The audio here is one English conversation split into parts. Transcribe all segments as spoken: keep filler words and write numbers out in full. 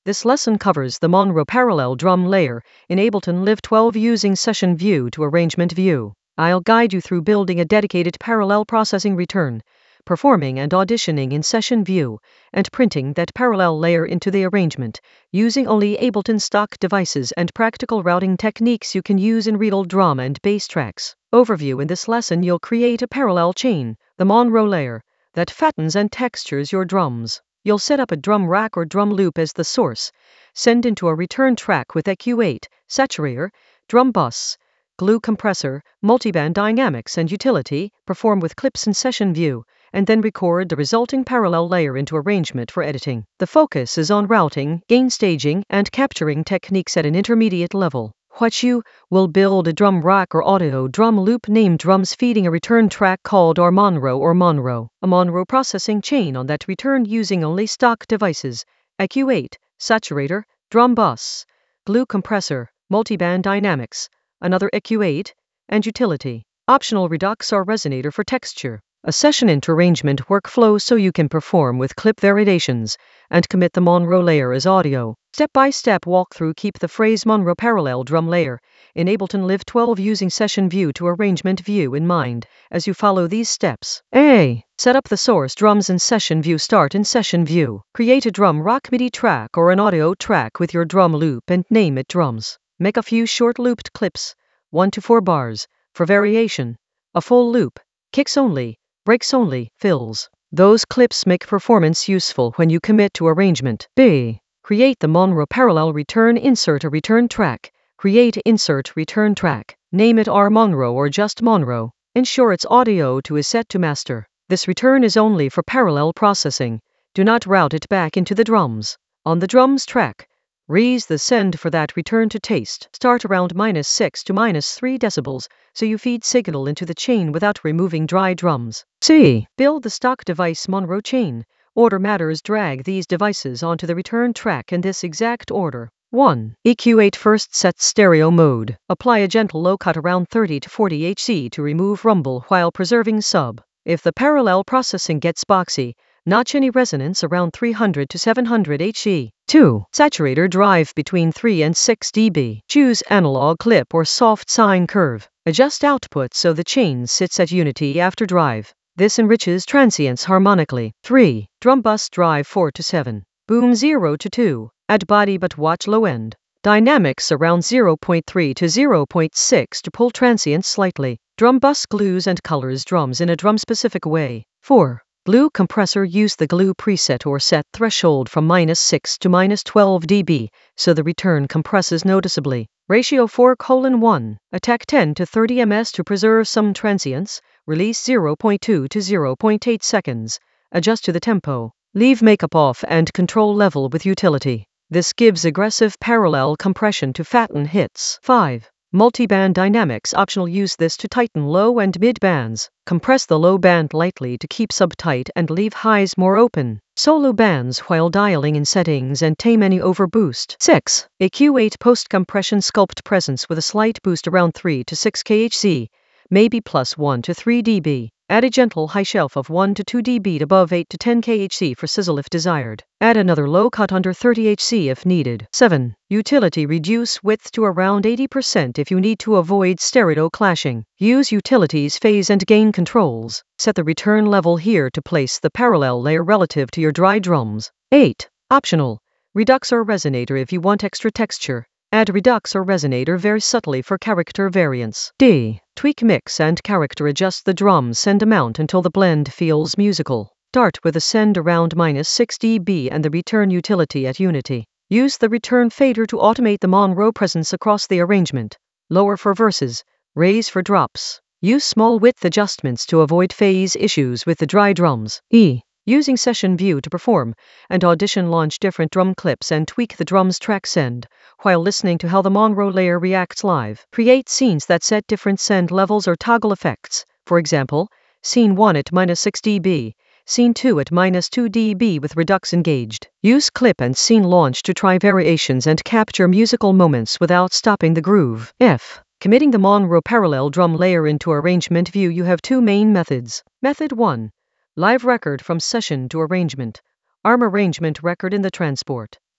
This lesson covers the Monroe parallel drum layer in Ableton Live twelve using Session View to Arrangement View. I'll guide you through building a dedicated parallel processing return, performing and auditioning in Session View, and printing that parallel layer into the arrangement, using only Ableton stock devices and practical routing techniques you can use in real drum and bass tracks. Overview: in this lesson you'll create a parallel chain, the Monroe layer, that fattens and textures your drums. You'll set up a drum rack or drum loop as the source, send into a return track with E Q eight, saturator, drum bus, glue compressor, multiband dynamics and utility, perform with clips in Session View, and then record the resulting parallel layer into arrangement for editing. The focus is on routing, gain staging, and capturing techniques at an intermediate level. What you will build a drum rack or audio drum loop named drums feeding a return track called our Monroe or Monroe. A Monroe processing chain on that return using only stock devices, E Q eight, saturator, drum bus, glue compressor, multiband dynamics, another E Q eight, and utility. Optional Redux or Resonator for texture. A session into arrangement workflow so you can perform with clip validations and commit the Monroe layer as audio. Step-by-step walkthrough. Keep the phrase Monroe parallel drum layer in Ableton Live twelve using Session View to Arrangement View in mind as you follow these steps. A. Set up the source drums in Session View. Start in Session View. Create a drum rack MIDI track or an audio track with your drum loop and name it drums. Make a few short looped clips, one to four bars, for variation. A full loop, kicks only, breaks only, fills. Those clips make performance useful when you commit to arrangement. B. Create the Monroe parallel return. Insert a return track. Create insert return track. Name it R Monroe or just Monroe. Ensure its audio to is set to master. This return is only for parallel processing. Do not route it back into the drums. On the drums track, raise the send for that return to taste. Start around minus six to minus three decibels, so you feed signal into the chain without removing dry drums. C. Build the stock device Monroe chain. Order matters. Drag these devices onto the return track in this exact order. one. E Q eight first sets stereo mode. Apply a gentle low cut around thirty to forty hertz to remove rumble while preserving sub. If the parallel processing gets boxy, notch any resonance around three hundred to seven hundred hertz. two. Saturator drive between three and six decibels. Choose analog clip or soft sine curve. Adjust output so the chain sits at unity after drive. This enriches transients harmonically. three. Drum bus drive four to seven. Boom zero to two. Add body but watch low end. Dynamics around zero point three to zero point six to pull transients slightly. Drum bus glues and colors drums in a drum specific way. four. Glue compressor. Use the glue preset or set threshold from minus six to minus twelve decibels so the return compresses noticeably. Ratio four colon one. Attack ten to thirty meters to preserve some transients. Release zero point two to zero point eight seconds. Adjust to the tempo. Leave makeup off and control level with utility. This gives aggressive parallel compression to fatten hits. five. Multiband dynamics. Optional. Use this to tighten low and mid bands. Compress the low band lightly to keep sub tight and leave highs more open. Solo bands while dialing in settings and tame any overboost. six. E Q eight post compression. Sculpt presence with a slight boost around three to six kilohertz, maybe plus one to three decibels. Add a gentle high shelf of one to two decibels above eight to ten kilohertz for sizzle if desired. Add another low cut under thirty hertz if needed. seven. Utility. Reduce width to around eighty percent if you need to avoid stereo clashing. Use utilities phase and gain controls. Set the return level here to place the parallel layer relative to your dry drums. eight. Optional. Redux or Resonator if you want extra texture. Add Redux or Resonator very subtly for character variance. D. Tweak mix and character. Adjust the drum send amount until the blend feels musical. Start with a send around minus six decibels and the return utility at unity. Use the return fader to automate the Monroe presence across the arrangement. Lower for verses, raise for drops. Use small width adjustments to avoid phase issues with the dry drums. E. Using Session View to perform and audition. Launch different drum clips and tweak the drums track send while listening to how the Monroe layer reacts live. Create scenes that set different send levels or toggle effects. For example, scene one at minus six decibels, scene two at minus two decibels with Redux engaged. Use clip and scene launch to try variations and capture musical moments without stopping the groove. F. Committing the Monroe parallel drum layer into Arrangement View. You have two main methods. Method one. Live record from session to arrangement. Arm arrangement record in the transport.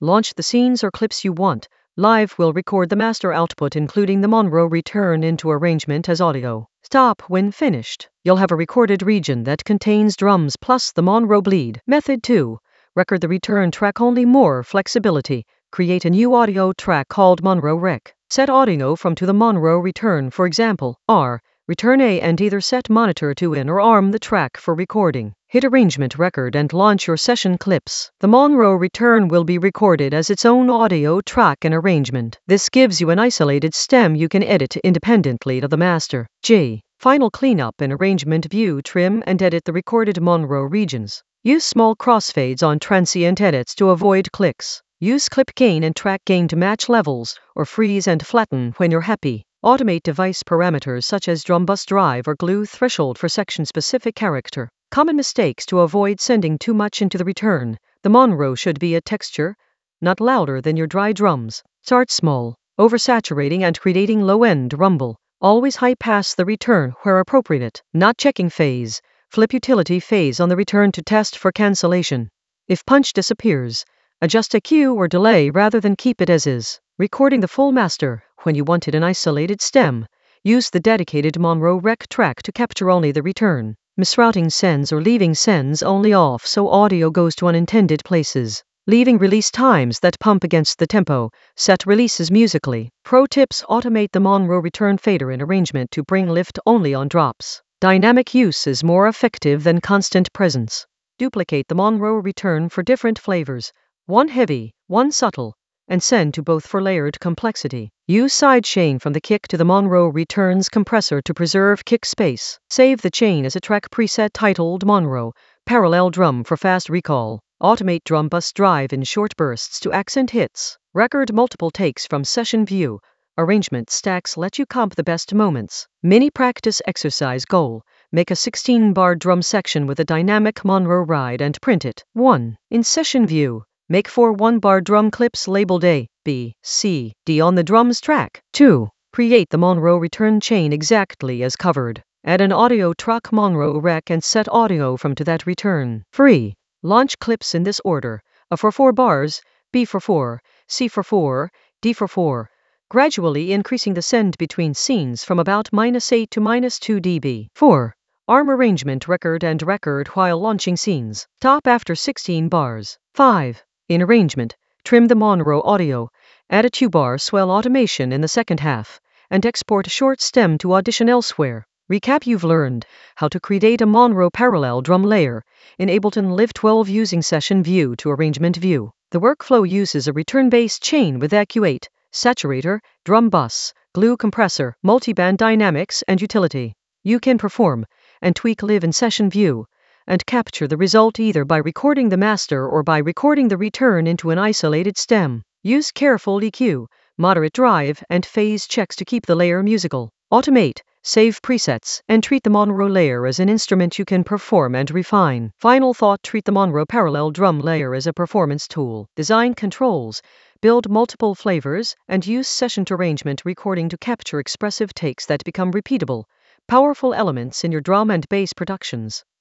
Launch the scenes or clips you want. Live will record the master output including the Monroe return into arrangement as audio. Stop when finished. You'll have a recorded region that contains drums plus the Monroe bleed. Method two. Record the return track only more flexibility. Create a new audio track called Monroe Rec. Set audio from to the Monroe return, for example, R. Return A and either set monitor to in or arm the track for recording. Hit arrangement record and launch your session clips. The Monroe return will be recorded as its own audio track and arrangement. This gives you an isolated stem you can edit independently to the master. J. Final cleanup in arrangement view. Trim and edit the recorded Monroe regions. Use small crossfades on transient edits to avoid clicks. Use clip gain and track gain to match levels, or freeze and flatten when you're happy. Automate device parameters such as drum bus drive or glue threshold for section-specific character. Common mistakes to avoid sending too much into the return. The Monroe should be a texture, not louder than your dry drums. Start small, oversaturating and creating low-end rumble. Always high-pass the return where appropriate. Not checking phase. Flip utility phase on the return to test for cancellation. If punch disappears, adjust a Q or delay rather than keep it as is. Recording the full master. When you wanted an isolated stem, use the dedicated Monroe Rec track to capture only the return. Misrouting sends or leaving sends only off so audio goes to unintended places. Leaving release times that pump against the tempo. Set releases musically. Pro tips: automate the Monroe return fader in arrangement to bring lift only on drops. Dynamic use is more effective than constant presence. Duplicate the Monroe return for different flavors. One heavy, one subtle, and send to both for layered complexity. Use sidechain from the kick to the Monroe returns compressor to preserve kick space. Save the chain as a track preset titled Monroe Parallel Drum for fast recall. Automate drum bus drive in short bursts to accent hits. Record multiple takes from session view. Arrangement stacks let you comp the best moments. Mini practice exercise goal. Make a sixteen bar drum section with a dynamic Monroe ride and print it. one. In session view, make four one-bar drum clips labeled A, B, C, D on the drums track. two. Create the Monroe return chain exactly as covered. Add an audio track Monroe Rec and set audio from to that return. three. Launch clips in this order: A for four bars, B for four, C for four, D for four. Gradually increasing the send between scenes from about minus eight to minus two decibels. four. Arm arrangement record and record while launching scenes. Stop after sixteen bars. five. In arrangement, trim the Monroe audio, add a two-bar swell automation in the second half, and export a short stem to audition elsewhere. Recap: you've learned how to create a Monroe parallel drum layer in Ableton Live twelve using session view to arrangement view. The workflow uses a return-based chain with E Q eight, saturator, drum bus, glue compressor, multiband dynamics, and utility. You can perform and tweak Live in session view and capture the result either by recording the master or by recording the return into an isolated stem. Use careful E Q, moderate drive, and phase checks to keep the layer musical. Automate, save presets, and treat the Monroe layer as an instrument you can perform and refine. Final thought: treat the Monroe parallel drum layer as a performance tool. Design controls, build multiple flavors, and use session arrangement recording to capture expressive takes that become repeatable, powerful elements in your drum and bass productions.